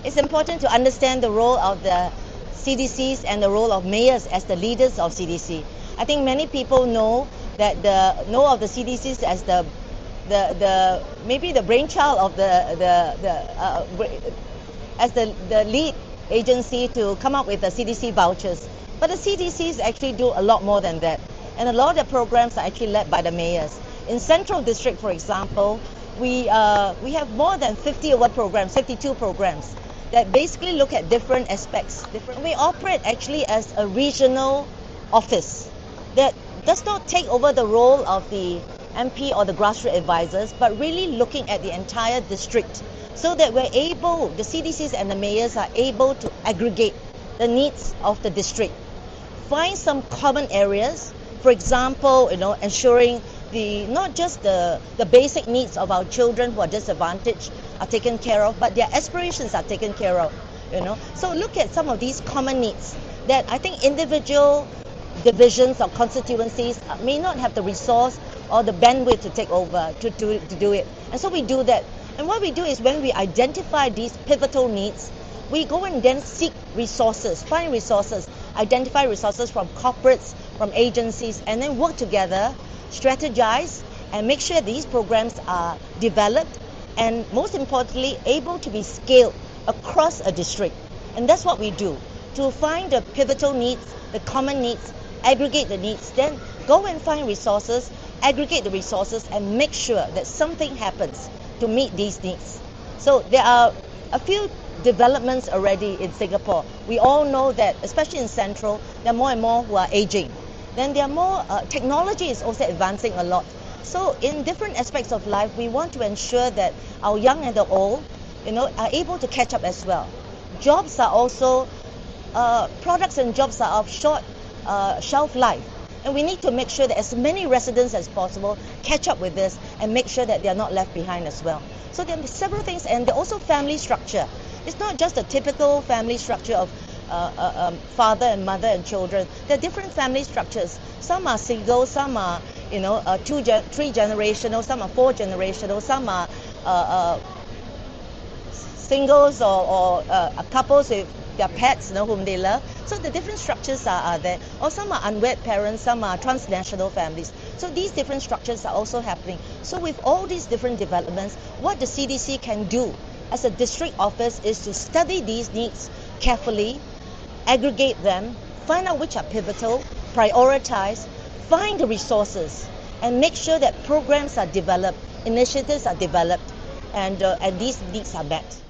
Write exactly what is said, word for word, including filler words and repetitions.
it's important to understand the role of the C D Cs and the role of mayors as the leaders of C D C. I think many people know that the know of the C D Cs as the the the maybe the brainchild of the the the uh, as the the lead agency to come up with the C D C vouchers. But the C D Cs actually do a lot more than that, and a lot of the programs are actually led by the mayors. In Central District, for example, we uh, we have more than fifty award programs, fifty-two programs that basically look at different aspects. Different. We operate actually as a regional office that does not take over the role of the M P or the grassroots advisors, but really looking at the entire district, so that we're able, the C D Cs and the mayors are able to aggregate the needs of the district, find some common areas. For example, you know, ensuring the not just the the basic needs of our children who are disadvantaged are taken care of, but their aspirations are taken care of. You know, so look at some of these common needs that I think individual divisions or constituencies may not have the resource or the bandwidth to take over to, to, to do it. And so we do that. And what we do is when we identify these pivotal needs, we go and then seek resources, find resources, identify resources from corporates, from agencies, and then work together, strategize, and make sure these programs are developed and, most importantly, able to be scaled across a district. And that's what we do, to find the pivotal needs, the common needs, aggregate the needs, then go and find resources, aggregate the resources, and make sure that something happens to meet these needs. So there are a few developments already in Singapore. We all know that, especially in Central, there are more and more who are aging. Then there are more, uh, technology is also advancing a lot. So in different aspects of life, we want to ensure that our young and the old, you know, are able to catch up as well. Jobs are also, uh, products and jobs are of short uh, shelf life. And we need to make sure that as many residents as possible catch up with this and make sure that they are not left behind as well. So there are several things, and also family structure. It's not just a typical family structure of uh, uh, um, father and mother and children. There are different family structures. Some are single, some are, you know, uh, two, gen three generational, some are four generational, some are uh, uh, singles or, or uh, couples with their pets, you know, whom they love. So the different structures are, are there. Or some are unwed parents, some are transnational families. So these different structures are also happening. So with all these different developments, what the C D C can do as a district office is to study these needs carefully, aggregate them, find out which are pivotal, prioritize, find the resources, and make sure that programs are developed, initiatives are developed, and, uh, and these needs are met.